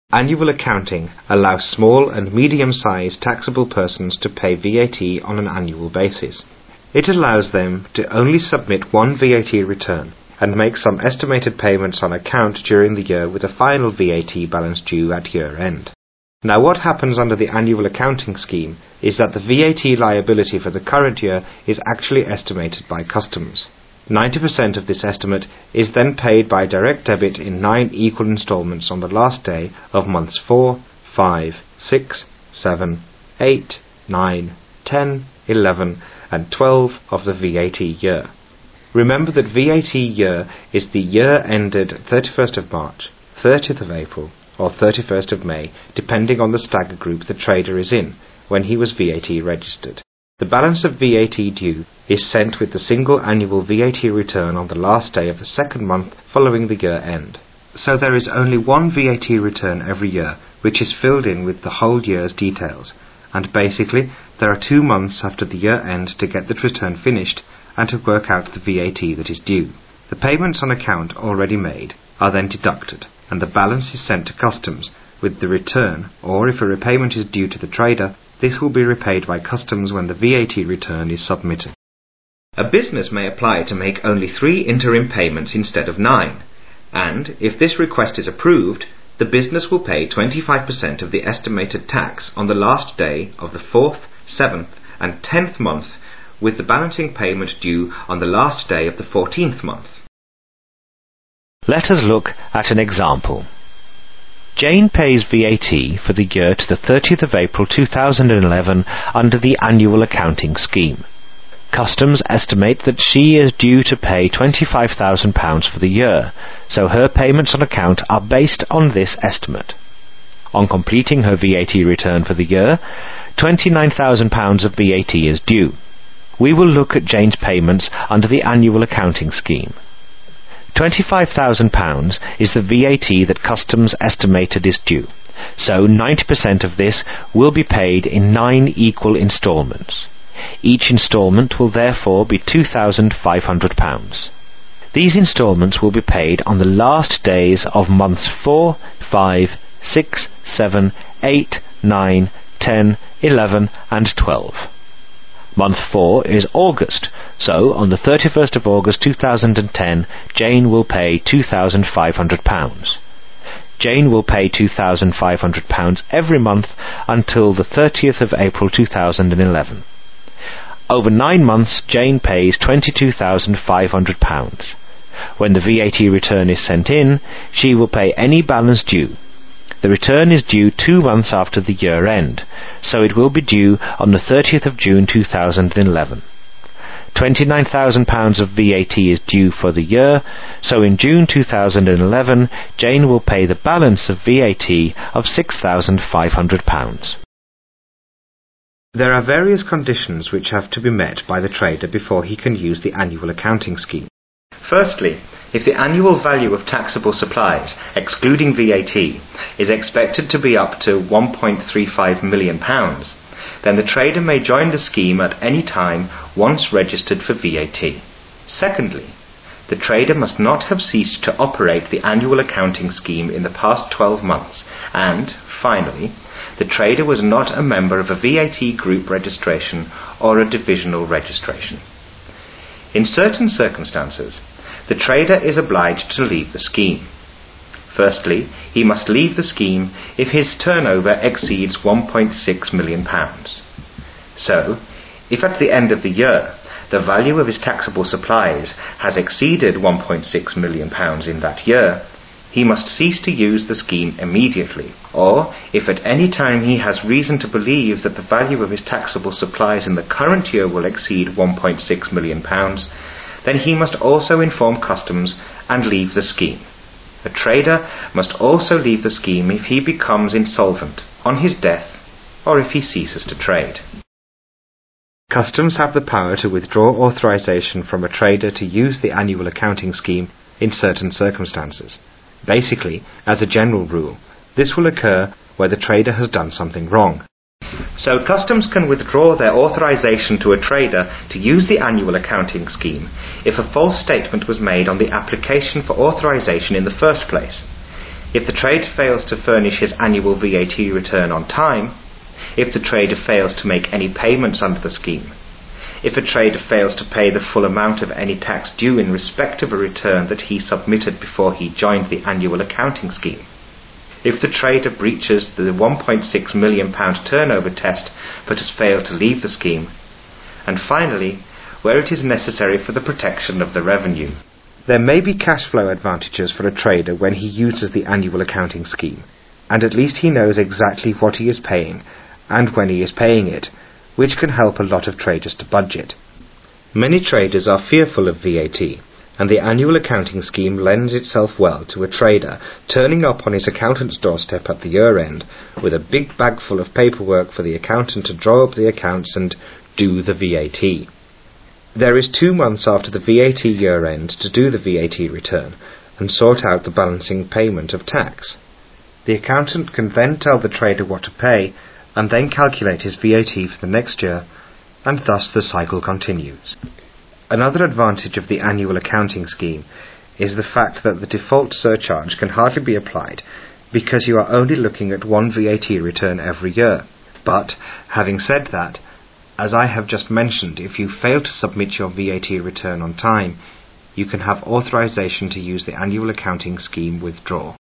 Annual accounting allows small and medium-sized taxable persons to pay VAT on an annual basis. It allows them to only submit one VAT return and make some estimated payments on account during the year with a final VAT balance due at year end. Now, what happens under the annual accounting scheme is that the VAT liability for the current year is actually estimated by customs. 90% of this estimate is then paid by direct debit in 9 equal instalments on the last day of months 4, 5, 6, 7, 8, 9, 10, 11 and 12 of the VAT year. Remember that VAT year is the year ended 31st of March, 30th of April or 31st of May, depending on the stagger group the trader is in when he was VAT registered. The balance of VAT due is sent with the single annual VAT return on the last day of the second month following the year end. So there is only one VAT return every year, which is filled in with the whole year's details, and basically there are 2 months after the year end to get that return finished and to work out the VAT that is due. The payments on account already made are then deducted, and the balance is sent to customs with the return, or if a repayment is due to the trader, this will be repaid by customs when the VAT return is submitted. A business may apply to make only 3 interim payments instead of 9, and if this request is approved, the business will pay 25% of the estimated tax on the last day of the 4th, 7th and 10th month, with the balancing payment due on the last day of the 14th month. Let us look at an example. Jane pays VAT for the year to the 30th of April 2011 under the annual accounting scheme. Customs estimate that she is due to pay £25,000 for the year, so her payments on account are based on this estimate. On completing her VAT return for the year, £29,000 of VAT is due. We will look at Jane's payments under the annual accounting scheme. £25,000 is the VAT that customs estimated is due, so 90% of this will be paid in 9 equal instalments. Each instalment will therefore be £2,500. These instalments will be paid on the last days of months 4, 5, 6, 7, 8, 9, 10, 11 and 12. Month 4 is August, so on the 31st of August 2010, Jane will pay £2,500. Jane will pay £2,500 every month until the 30th of April 2011. Over 9 months, Jane pays £22,500. When the VAT return is sent in, she will pay any balance due. The return is due 2 months after the year end, so it will be due on the 30th of June 2011. £29,000 of VAT is due for the year, so in June 2011 Jane will pay the balance of VAT of £6,500. There are various conditions which have to be met by the trader before he can use the annual accounting scheme. Firstly, if the annual value of taxable supplies, excluding VAT, is expected to be up to £1.35 million, then the trader may join the scheme at any time once registered for VAT. Secondly, the trader must not have ceased to operate the annual accounting scheme in the past 12 months, and, finally, the trader was not a member of a VAT group registration or a divisional registration. In certain circumstances, the trader is obliged to leave the scheme. Firstly, he must leave the scheme if his turnover exceeds £1.6 million. So, if at the end of the year the value of his taxable supplies has exceeded £1.6 million in that year, he must cease to use the scheme immediately, or if at any time he has reason to believe that the value of his taxable supplies in the current year will exceed £1.6 million, then he must also inform customs and leave the scheme. A trader must also leave the scheme if he becomes insolvent, on his death, or if he ceases to trade. Customs have the power to withdraw authorization from a trader to use the annual accounting scheme in certain circumstances. Basically, as a general rule, this will occur where the trader has done something wrong. So customs can withdraw their authorization to a trader to use the annual accounting scheme if a false statement was made on the application for authorization in the first place. if the trader fails to furnish his annual VAT return on time, if the trader fails to make any payments under the scheme, if a trader fails to pay the full amount of any tax due in respect of a return that he submitted before he joined the annual accounting scheme, if the trader breaches the £1.6 million turnover test but has failed to leave the scheme, and finally, where it is necessary for the protection of the revenue. There may be cash flow advantages for a trader when he uses the annual accounting scheme, and at least he knows exactly what he is paying and when he is paying it, which can help a lot of traders to budget. Many traders are fearful of VAT, and the annual accounting scheme lends itself well to a trader turning up on his accountant's doorstep at the year end with a big bag full of paperwork for the accountant to draw up the accounts and do the VAT. There is 2 months after the VAT year end to do the VAT return and sort out the balancing payment of tax. The accountant can then tell the trader what to pay and then calculate his VAT for the next year, and thus the cycle continues. Another advantage of the annual accounting scheme is the fact that the default surcharge can hardly be applied because you are only looking at one VAT return every year. But, having said that, as I have just mentioned, if you fail to submit your VAT return on time, you can have authorization to use the annual accounting scheme withdraw.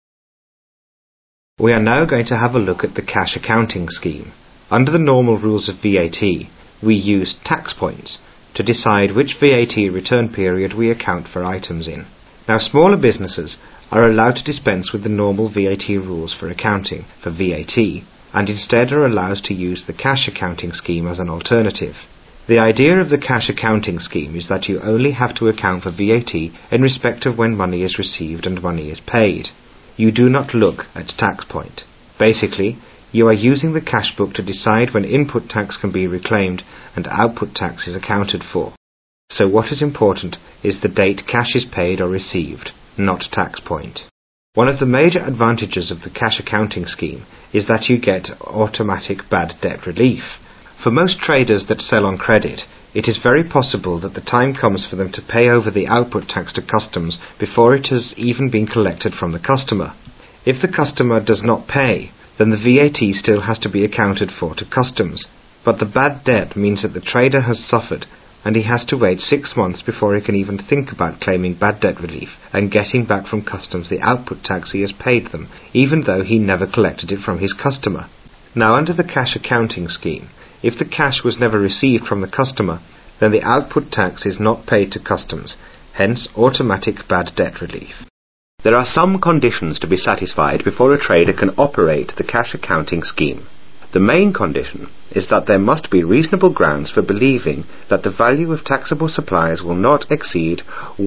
We are now going to have a look at the cash accounting scheme. Under the normal rules of VAT, we use tax points to decide which VAT return period we account for items in. Now, smaller businesses are allowed to dispense with the normal VAT rules for accounting for VAT, and instead are allowed to use the cash accounting scheme as an alternative. The idea of the cash accounting scheme is that you only have to account for VAT in respect of when money is received and money is paid. You do not look at tax point. Basically, you are using the cash book to decide when input tax can be reclaimed and output tax is accounted for. So what is important is the date cash is paid or received, not tax point. One of the major advantages of the cash accounting scheme is that you get automatic bad debt relief. For most traders that sell on credit, it is very possible that the time comes for them to pay over the output tax to customs before it has even been collected from the customer. If the customer does not pay, then the VAT still has to be accounted for to customs, but the bad debt means that the trader has suffered and he has to wait 6 months before he can even think about claiming bad debt relief and getting back from customs the output tax he has paid them, even though he never collected it from his customer. Now, under the cash accounting scheme, if the cash was never received from the customer, then the output tax is not paid to customs, hence automatic bad debt relief. There are some conditions to be satisfied before a trader can operate the cash accounting scheme. The main condition is that there must be reasonable grounds for believing that the value of taxable supplies will not exceed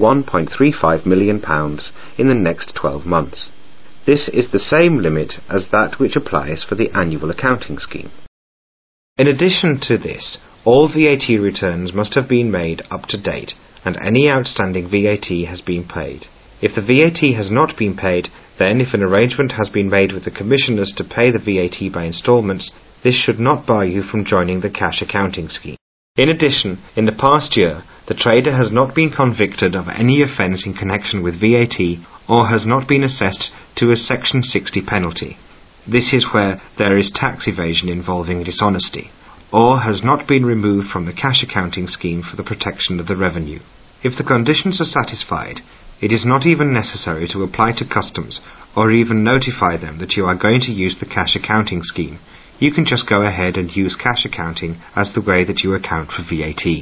£1.35 million in the next 12 months. This is the same limit as that which applies for the annual accounting scheme. In addition to this, all VAT returns must have been made up to date, and any outstanding VAT has been paid. If the VAT has not been paid, then if an arrangement has been made with the commissioners to pay the VAT by instalments, this should not bar you from joining the cash accounting scheme. In addition, in the past year, the trader has not been convicted of any offence in connection with VAT or has not been assessed to a Section 60 penalty. This is where there is tax evasion involving dishonesty, or has not been removed from the cash accounting scheme for the protection of the revenue. If the conditions are satisfied, it is not even necessary to apply to customs or even notify them that you are going to use the cash accounting scheme. You can just go ahead and use cash accounting as the way that you account for VAT.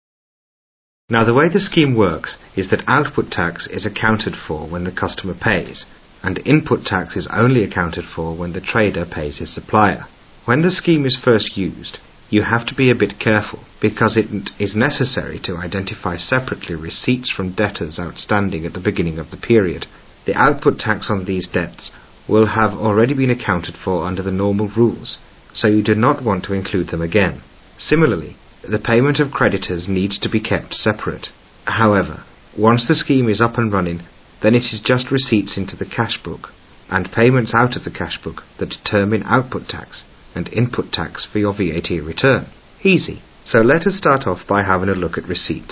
Now, the way the scheme works is that output tax is accounted for when the customer pays, and input tax is only accounted for when the trader pays his supplier. When the scheme is first used, you have to be a bit careful because it is necessary to identify separately receipts from debtors outstanding at the beginning of the period. The output tax on these debts will have already been accounted for under the normal rules, so you do not want to include them again. Similarly, the payment of creditors needs to be kept separate. However, once the scheme is up and running, then it is just receipts into the cash book and payments out of the cash book that determine output tax and input tax for your VAT return. Easy. So let us start off by having a look at receipts.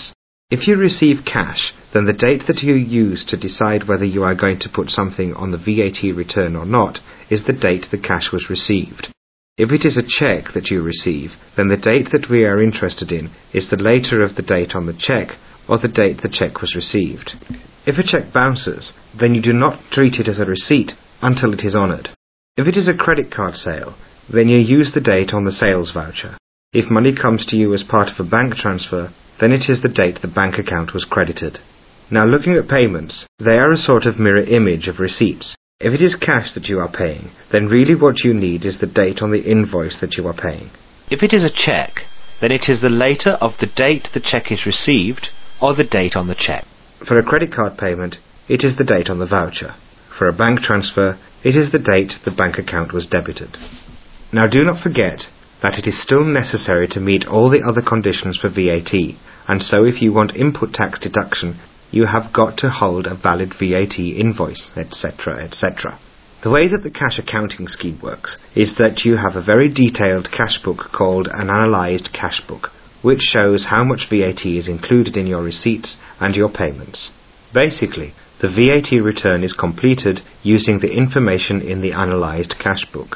If you receive cash, then the date that you use to decide whether you are going to put something on the VAT return or not is the date the cash was received. If it is a cheque that you receive, then the date that we are interested in is the later of the date on the cheque or the date the cheque was received. If a cheque bounces, then you do not treat it as a receipt until it is honoured. If it is a credit card sale, then you use the date on the sales voucher. If money comes to you as part of a bank transfer, then it is the date the bank account was credited. Now, looking at payments, they are a sort of mirror image of receipts. If it is cash that you are paying, then really what you need is the date on the invoice that you are paying. If it is a cheque, then it is the later of the date the cheque is received or the date on the cheque. For a credit card payment, it is the date on the voucher. For a bank transfer, it is the date the bank account was debited. Now, do not forget that it is still necessary to meet all the other conditions for VAT, and so if you want input tax deduction, you have got to hold a valid VAT invoice, etc., etc. The way that the cash accounting scheme works is that you have a very detailed cash book called an analysed cash book, which shows how much VAT is included in your receipts and your payments. Basically, the VAT return is completed using the information in the analysed cash book.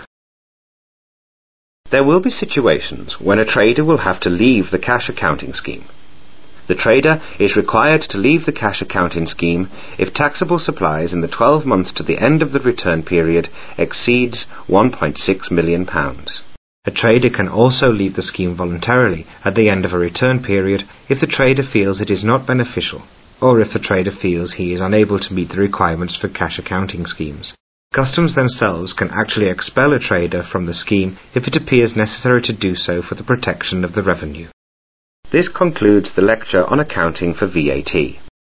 There will be situations when a trader will have to leave the cash accounting scheme. The trader is required to leave the cash accounting scheme if taxable supplies in the 12 months to the end of the return period exceeds £1.6 million. A trader can also leave the scheme voluntarily at the end of a return period if the trader feels it is not beneficial, or if the trader feels he is unable to meet the requirements for cash accounting schemes. Customs themselves can actually expel a trader from the scheme if it appears necessary to do so for the protection of the revenue. This concludes the lecture on accounting for VAT.